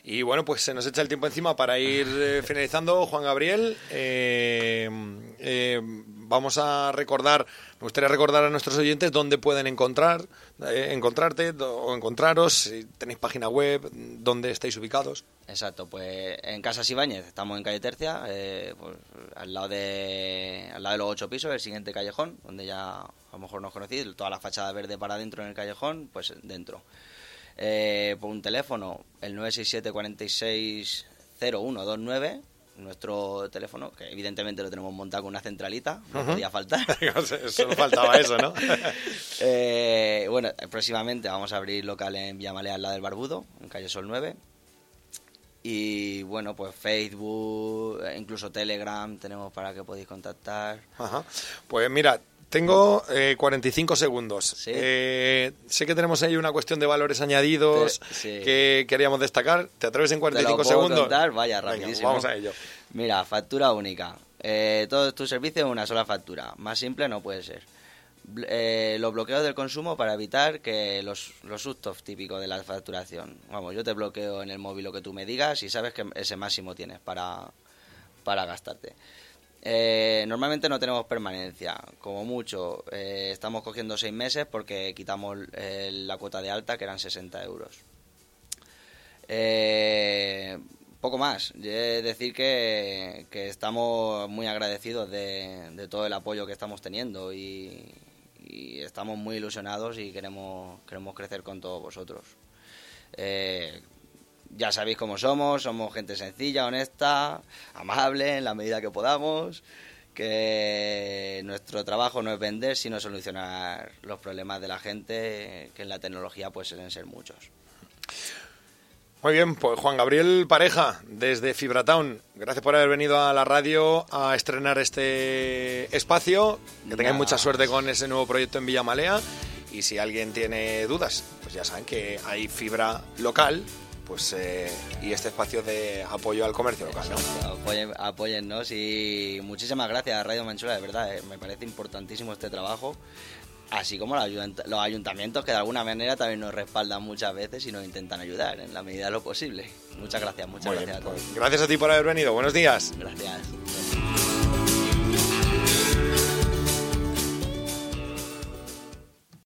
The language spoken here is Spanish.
Y bueno, pues se nos echa el tiempo encima para ir finalizando. Juan Gabriel, vamos a recordar, me gustaría recordar a nuestros oyentes dónde pueden encontrarte o encontraros, si tenéis página web, dónde estáis ubicados. Exacto, pues en Casas Ibáñez, estamos en calle Tercia, pues, al lado de los 8 pisos, el siguiente callejón, donde ya a lo mejor nos conocéis, toda la fachada verde para adentro en el callejón, pues dentro. Por un teléfono, el 967 46 0129, nuestro teléfono, que evidentemente lo tenemos montado con una centralita, no podía faltar. Solo faltaba eso, ¿no? Bueno, próximamente vamos a abrir local en Villamalea, al lado del Barbudo, en calle Sol 9. Y bueno, pues Facebook, incluso Telegram tenemos para que podáis contactar. Ajá. Pues mira, tengo 45 segundos. ¿Sí? Sé que tenemos ahí una cuestión de valores añadidos que queríamos destacar. ¿Te atreves en 45 segundos? Contar? Vaya, rapidísimo. Venga, vamos a ello. Mira, factura única. Todos tus servicios en una sola factura. Más simple no puede ser. Los bloqueos del consumo para evitar que los sustos típicos de la facturación. Vamos, yo te bloqueo en el móvil lo que tú me digas y sabes que ese máximo tienes para gastarte. Normalmente no tenemos permanencia, como mucho estamos cogiendo 6 meses porque quitamos la cuota de alta, que eran 60 euros. Poco más, decir que estamos muy agradecidos de todo el apoyo que estamos teniendo y estamos muy ilusionados y queremos crecer con todos vosotros. Ya sabéis cómo somos gente sencilla, honesta, amable en la medida que podamos, que nuestro trabajo no es vender, sino solucionar los problemas de la gente, que en la tecnología pues suelen ser muchos. Muy bien, pues Juan Gabriel Pareja, desde Fibratown, gracias por haber venido a la radio a estrenar este espacio, que tengáis mucha suerte con ese nuevo proyecto en Villamalea, y si alguien tiene dudas, pues ya saben que hay fibra local, pues y este espacio de apoyo al comercio local, ¿no? Apóyennos y muchísimas gracias a Radio Manchula, de verdad, me parece importantísimo este trabajo, así como los ayuntamientos que de alguna manera también nos respaldan muchas veces y nos intentan ayudar en la medida de lo posible. Muchas gracias a todos. Gracias a ti por haber venido, buenos días. Gracias.